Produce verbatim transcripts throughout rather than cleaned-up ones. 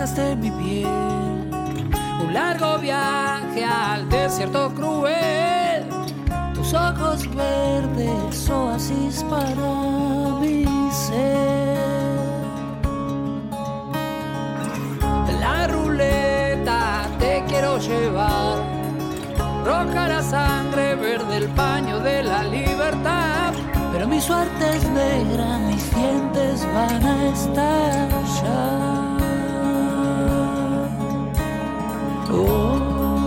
de mi piel. Un largo viaje al desierto cruel. Tus ojos verdes, oasis para mi ser. La ruleta te quiero llevar. Roja la sangre, verde el paño de la libertad. Pero mi suerte es negra, mis dientes van a estallar. Oh.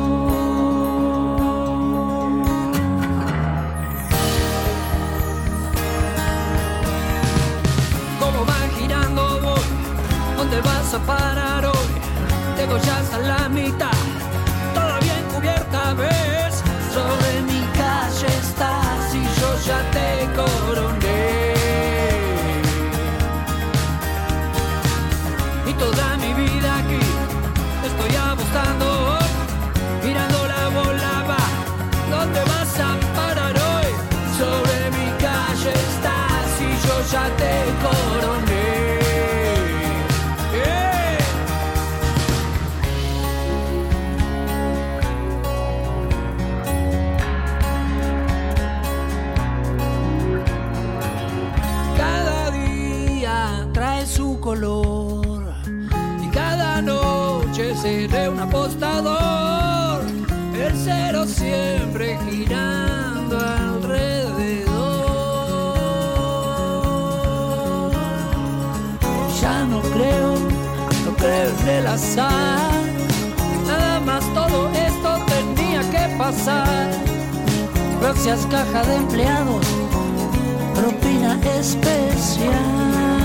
¿Cómo va girando voy? ¿Dónde vas a parar hoy? Tengo ya hasta la mitad, todavía encubierta, ¿ves? Sobre mi calle estás y yo ya te coroné. Y toda mi vida aquí estoy apostando, mirando la bola va. ¿Dónde vas a parar hoy? Sobre mi calle estás y yo ya te coroné. Color, y cada noche seré un apostador, el cero siempre girando alrededor. Ya no creo, no creo en el azar, nada más todo esto tenía que pasar. Gracias caja de empleados, propina especial.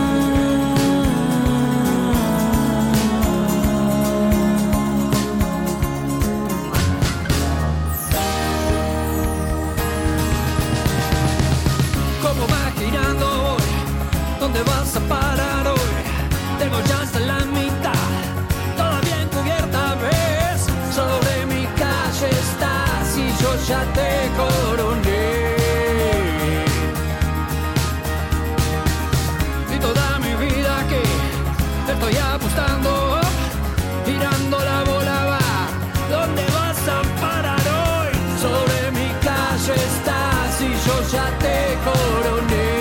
¿Dónde vas a parar hoy? Tengo ya hasta la mitad, todavía encubierta, ¿ves? Sobre mi calle estás y yo ya te coroné. Y toda mi vida aquí estoy apostando, girando la bola va. ¿Dónde vas a parar hoy? Sobre mi calle estás y yo ya te coroné.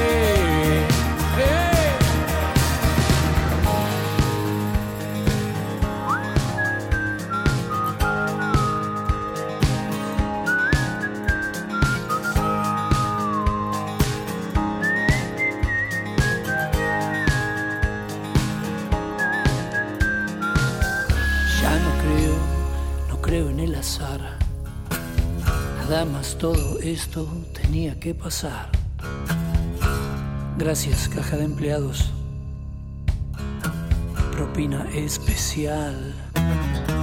Nada más todo esto tenía que pasar. Gracias caja de empleados, propina especial.